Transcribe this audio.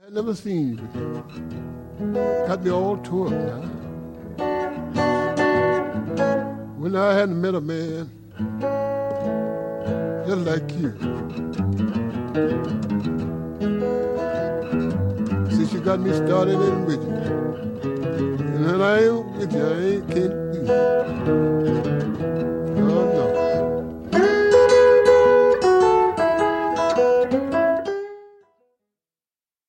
Never seen you before. Got me all tore up now. When I hadn't met a man just like you. Since you got me started in with you. And when I ain't with you, I ain't can't do it.